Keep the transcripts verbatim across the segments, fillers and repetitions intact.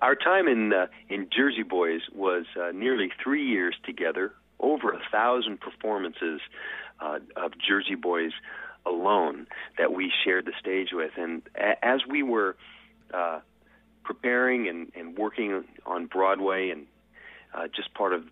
our time in uh, in Jersey Boys was uh, nearly three years together, over a thousand performances uh, of Jersey Boys alone that we shared the stage with. And a- as we were uh, preparing and, and working on Broadway, and uh, just part of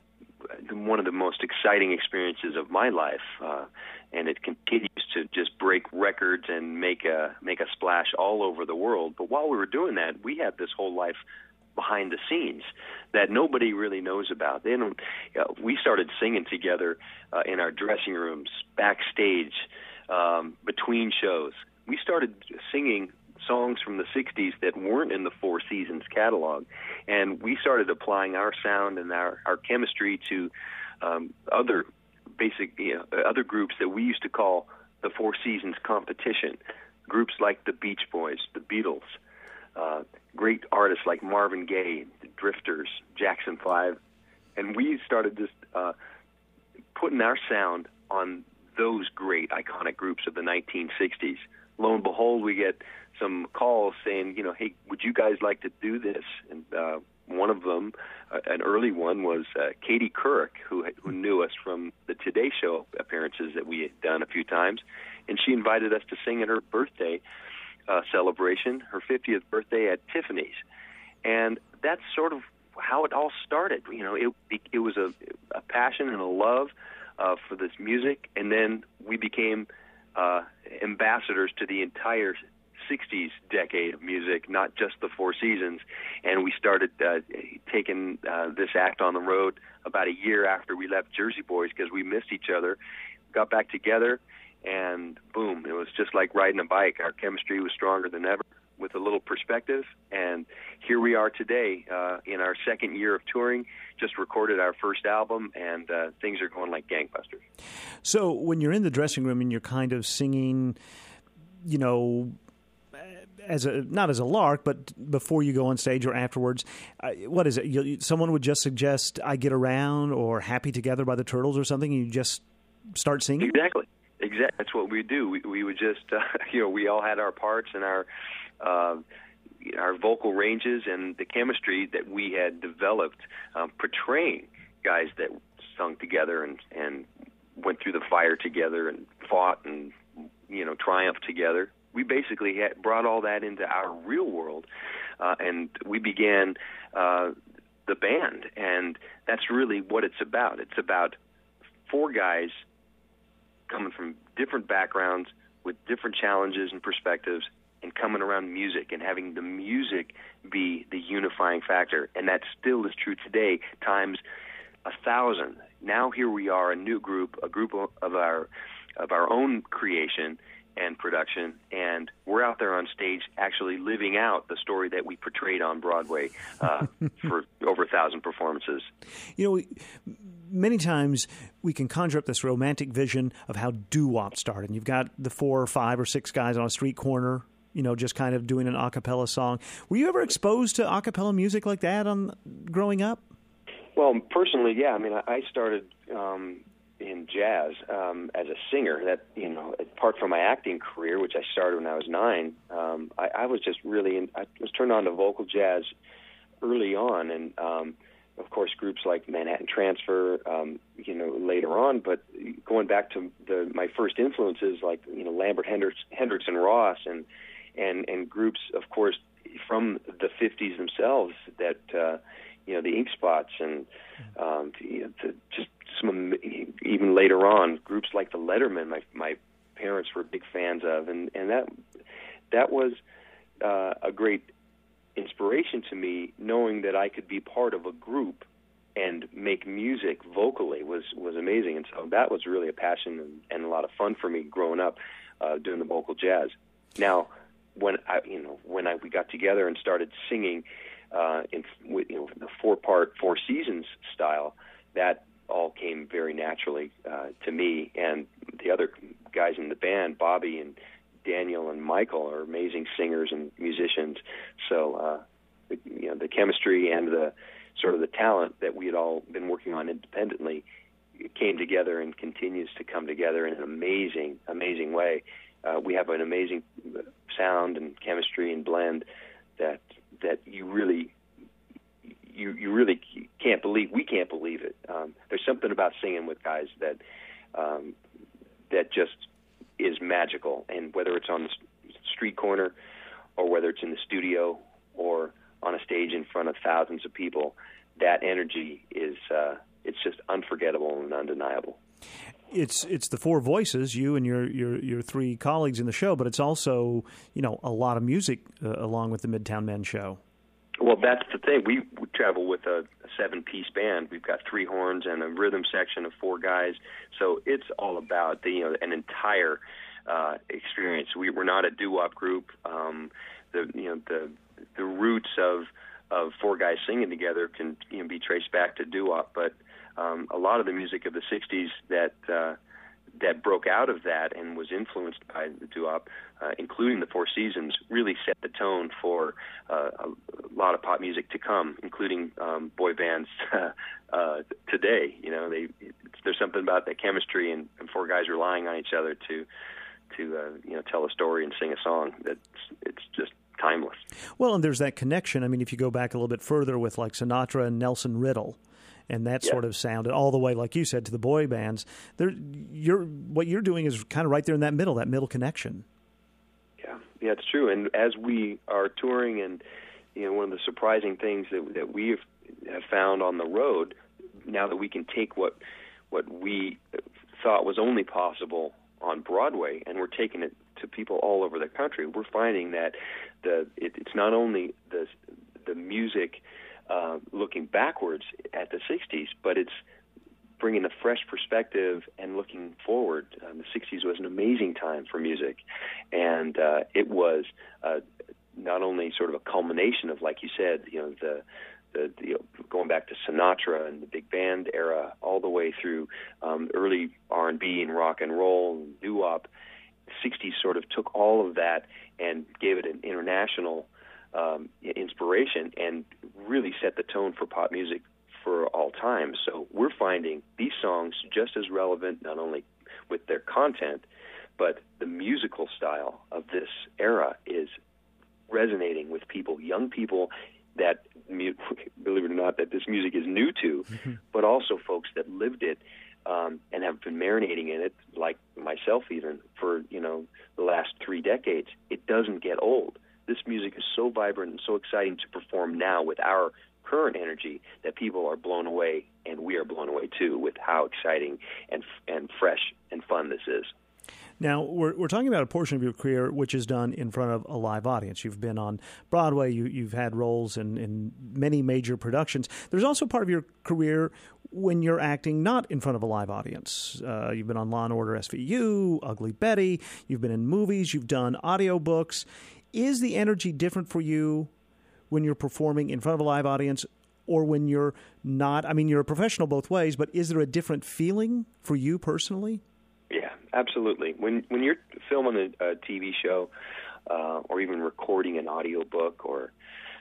the, one of the most exciting experiences of my life, uh, and it continues to just break records and make a make a splash all over the world. But while we were doing that, we had this whole life behind the scenes that nobody really knows about. Then uh, we started singing together uh, in our dressing rooms, backstage, um, between shows. We started singing songs from the sixties that weren't in the Four Seasons catalog, and we started applying our sound and our, our chemistry to um, other basic, you know, other groups that we used to call the Four Seasons competition. Groups like the Beach Boys, the Beatles, uh, great artists like Marvin Gaye, the Drifters, Jackson Five, and we started just uh, putting our sound on those great iconic groups of the nineteen sixties. Lo and behold, we get some calls saying, you know, hey, would you guys like to do this? And uh, one of them, uh, an early one, was uh, Katie Couric, who who knew us from the Today Show appearances that we had done a few times, and she invited us to sing at her birthday uh, celebration, her fiftieth birthday at Tiffany's, and that's sort of how it all started. You know, it it was a, a passion and a love uh, for this music, and then we became uh, ambassadors to the entire sixties decade of music, not just the Four Seasons, and we started uh, taking uh, this act on the road about a year after we left Jersey Boys because we missed each other, got back together, and boom, it was just like riding a bike. Our chemistry was stronger than ever with a little perspective, and here we are today uh, in our second year of touring, just recorded our first album, and uh, things are going like gangbusters. So when you're in the dressing room and you're kind of singing, you know, as a not as a lark, but before you go on stage or afterwards, uh, what is it? You, someone would just suggest "I Get Around" or "Happy Together" by the Turtles or something, and you just start singing? Exactly. Exactly. That's what we do. We, we would just, uh, you know, we all had our parts and our uh, our vocal ranges and the chemistry that we had developed, um, portraying guys that sung together and, and went through the fire together and fought and, you know, triumphed together. We basically had brought all that into our real world, uh, and we began uh, the band, and that's really what it's about. It's about four guys coming from different backgrounds with different challenges and perspectives and coming around music and having the music be the unifying factor. And that still is true today, times a thousand. Now here we are, a new group, a group of our of our own creation and production, and we're out there on stage actually living out the story that we portrayed on Broadway uh, for over a thousand performances. You know, we, many times we can conjure up this romantic vision of how doo-wop started. And you've got the four or five or six guys on a street corner, you know, just kind of doing an a cappella song. Were you ever exposed to a cappella music like that on growing up? Well, personally, yeah. I mean, I started um, in jazz um, as a singer. That, you know, apart from my acting career, which I started when I was nine, um, I, I was just really, in, I was turned on to vocal jazz early on, and um, of course, groups like Manhattan Transfer, um, you know, later on. But going back to the, my first influences, like, you know, Lambert Hendricks, Hendricks and Ross, and and and groups, of course, from the fifties themselves, that uh, you know, the Ink Spots, and um, you know, to just some even later on groups like the Lettermen. My my parents were big fans of, and and that that was uh, a great inspiration to me, knowing that I could be part of a group and make music vocally was, was amazing. And so that was really a passion and, and a lot of fun for me growing up, uh, doing the vocal jazz. Now, when I, you know, when I, we got together and started singing, uh, in, you know, the four part, Four Seasons style, that all came very naturally, uh, to me. And the other guys in the band, Bobby and Daniel and Michael, are amazing singers and musicians. So, uh, the, you know, the chemistry and the sort of the talent that we had all been working on independently came together and continues to come together in an amazing, amazing way. Uh, we have an amazing sound and chemistry and blend that that you really about singing with guys that um, that just is magical. And whether it's on the street corner or whether it's in the studio or on a stage in front of thousands of people, that energy is uh, it's just unforgettable and undeniable. It's it's the four voices, you and your, your, your three colleagues in the show, but it's also, you know, a lot of music uh, along with the Midtown Men show. Well, that's the thing. We, we travel with a, a seven-piece band. We've got three horns and a rhythm section of four guys. So it's all about the, you know, an entire uh, experience. We, we're not a doo-wop group. Um, the you know the the roots of of four guys singing together can, you know, be traced back to doo-wop, but um, a lot of the music of the sixties that uh, that broke out of that and was influenced by the doo-wop, uh, including the Four Seasons, really set the tone for uh, a lot of pop music to come, including um, boy bands uh, uh, today. You know, they it's, there's something about that chemistry and, and four guys relying on each other to to uh, you know tell a story and sing a song. That's it's just timeless. Well, and there's that connection. I mean, if you go back a little bit further with like Sinatra and Nelson Riddle, and that yeah. sort of sounded all the way, like you said, to the boy bands. There, you're what you're doing is kind of right there in that middle, that middle connection. Yeah, yeah, it's true. And as we are touring, and you know, one of the surprising things that that we have, have found on the road, now that we can take what what we thought was only possible on Broadway, and we're taking it to people all over the country, we're finding that the it, it's not only the the music uh, looking backwards at the sixties, but it's bringing a fresh perspective and looking forward. Um, the sixties was an amazing time for music, and uh, it was uh, not only sort of a culmination of, like you said, you know, the The, the, going back to Sinatra and the big band era, all the way through um, early R and B and rock and roll and doo-wop. The sixties sort of took all of that and gave it an international um, inspiration and really set the tone for pop music for all time. So we're finding these songs just as relevant, not only with their content, but the musical style of this era is resonating with people, young people that, believe it or not, that this music is new to, mm-hmm. but also folks that lived it um, and have been marinating in it, like myself even, for, you know, the last three decades. It doesn't get old. This music is so vibrant and so exciting to perform now with our current energy that people are blown away, and we are blown away too with how exciting and and fresh and fun this is. Now, we're we're talking about a portion of your career which is done in front of a live audience. You've been on Broadway. You, you've had roles in, in many major productions. There's also part of your career when you're acting not in front of a live audience. Uh, you've been on Law and Order S V U, Ugly Betty. You've been in movies. You've done audiobooks. Is the energy different for you when you're performing in front of a live audience or when you're not? I mean, you're a professional both ways, but is there a different feeling for you personally? Yeah, absolutely. When when you're filming a, a T V show uh, or even recording an audiobook or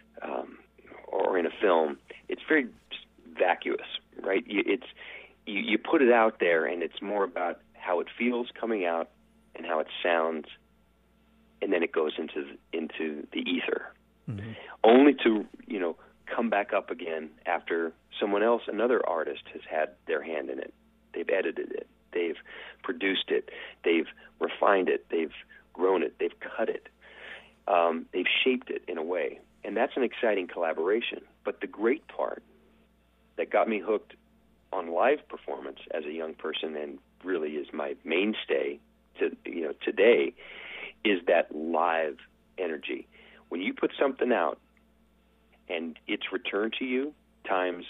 um, or in a film, it's very vacuous, right? It's you, you put it out there, and it's more about how it feels coming out and how it sounds, and then it goes into into the ether, mm-hmm. only to you know come back up again after someone else, another artist, has had their hand in it. They've edited it. They've produced it. They've refined it. They've grown it. They've cut it. Um, they've shaped it in a way. And that's an exciting collaboration. But the great part that got me hooked on live performance as a young person, and really is my mainstay to you know today, is that live energy. When you put something out and it's returned to you times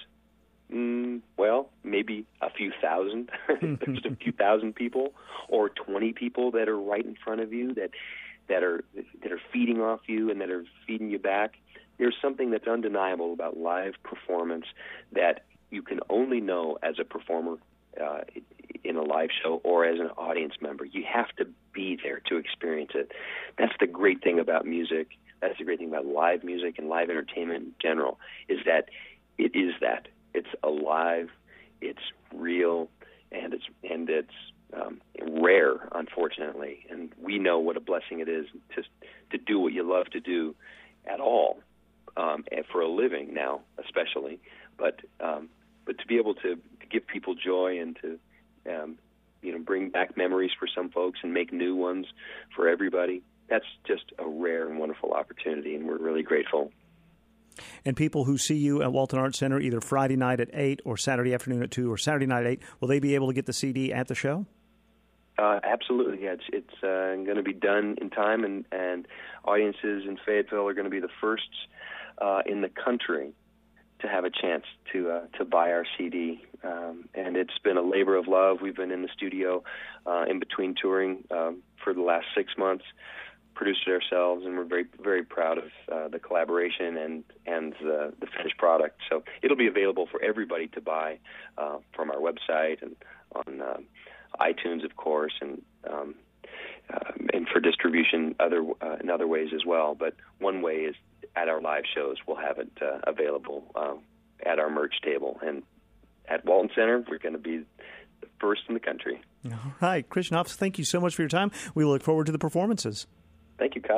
Mm, well, maybe a few thousand. There's a few thousand people, or twenty people that are right in front of you that that are that are feeding off you and that are feeding you back. There's something that's undeniable about live performance that you can only know as a performer uh, in a live show or as an audience member. You have to be there to experience it. That's the great thing about music. That's the great thing about live music and live entertainment in general, is that it is that. It's alive, it's real, and it's and it's um, rare, unfortunately. And we know what a blessing it is to to do what you love to do at all, um, and for a living now, especially. But um, but to be able to, to give people joy and to um, you know bring back memories for some folks and make new ones for everybody, that's just a rare and wonderful opportunity, and we're really grateful. And people who see you at Walton Arts Center either Friday night at eight or Saturday afternoon at two or Saturday night at eight, will they be able to get the C D at the show? Uh, absolutely, yeah. It's, it's uh, going to be done in time, and, and audiences in Fayetteville are going to be the first uh, in the country to have a chance to uh, to buy our C D. Um, and it's been a labor of love. We've been in the studio uh, in between touring um, for the last six months, produced it ourselves, and we're very very proud of uh, the collaboration and and the, the finished product. So it'll be available for everybody to buy uh, from our website and on uh, iTunes, of course, and um, uh, and for distribution other uh, in other ways as well. But one way is at our live shows, we'll have it uh, available uh, at our merch table. And at Walton Center, we're going to be the first in the country. All right. Christian Hoff, thank you so much for your time. We look forward to the performances. Thank you, Kyle.